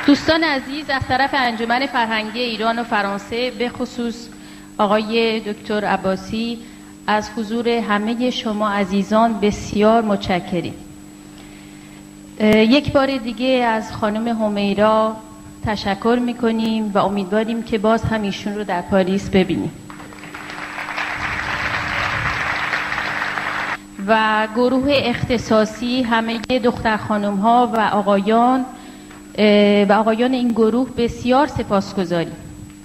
دوستان عزیز، از طرف انجمن فرهنگی ایران و فرانسه به خصوص آقای دکتر عباسی از حضور همه شما عزیزان بسیار متشکریم. یک بار دیگه از خانم همیرا تشکر میکنیم و امیدواریم که باز هم ایشون رو در پاریس ببینیم. و گروه اختصاصی همه دختر خانم ها و آقایان این گروه بسیار سپاسگزاریم.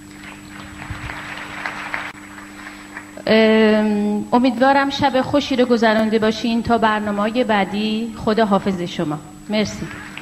امیدوارم شب خوشی رو گذرانده باشین تا برنامه‌های بعدی. خدا حافظ شما. مرسی.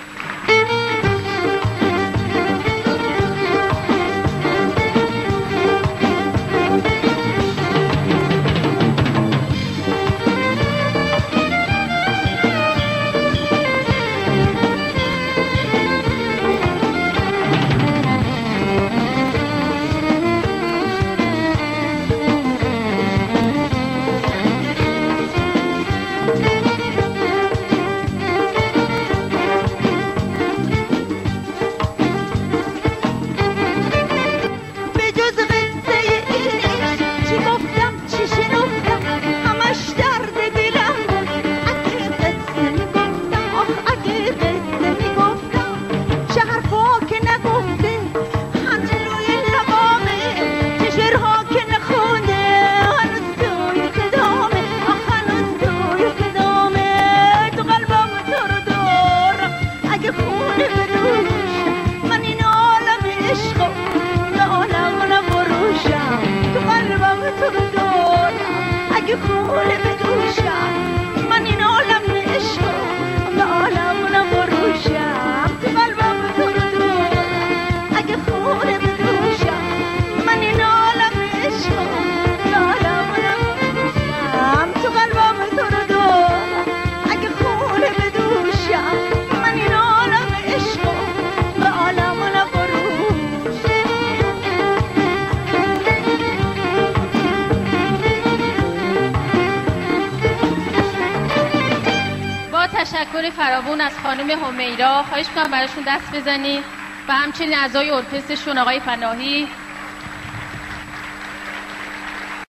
تشکر فراوان از خانم همیرا. خواهش می‌کنم براشون دست بزنید و همچنین اعضای ارکسترشون آقای پناهی